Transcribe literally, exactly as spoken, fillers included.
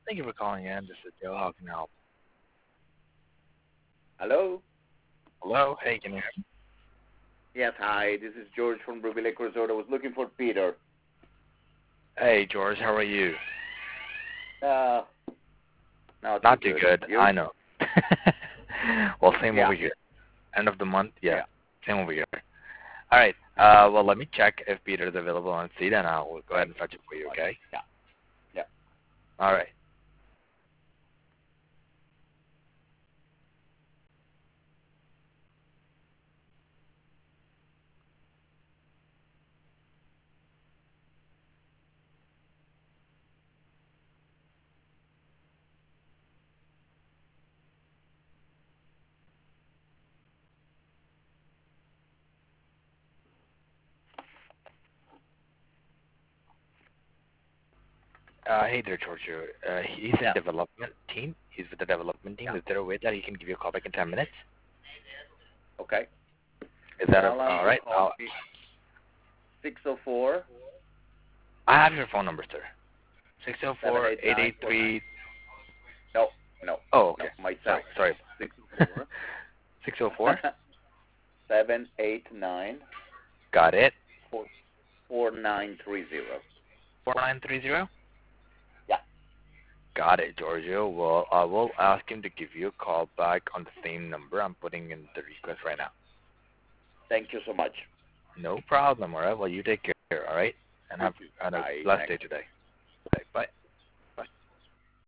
Thank you for calling in. This is Joe. How can I help? Hello? Hello? Hey, can you hear me? Yes, hi. This is George from Ruby Lake Resort. I was looking for Peter. Hey, George. How are you? Uh, not too Not too good. good. You? I know. Well, same Yeah. over here. End of the month? Yeah. Yeah. Same over here. All right. Uh, well, let me check if Peter's available on seat, and I'll go ahead Thank and you fetch it for you, so much. okay? Yeah. Yeah. All right. Uh, hey there, George. Uh, he's in Yeah. development team. He's with the development team. Yeah. Is there a way that he can give you a call back in ten minutes? Okay. Is that a, Tell him all to right? call I'll, me six oh four, I have your phone number, sir. Six zero seven four eight eight nine eight four nine. three. No, no, Oh, no, okay. myself. Sorry, sorry. six oh four, Six zero four. seven eight nine, Got it. four nine three zero. Four nine three zero. Yeah. Got it, Giorgio. Well, I will ask him to give you a call back on the same number. I'm putting in the request right now. Thank you so much. No problem. All right. Well, you take care. All right, and You have, too. have a Bye. blessed Thanks. day today. Bye.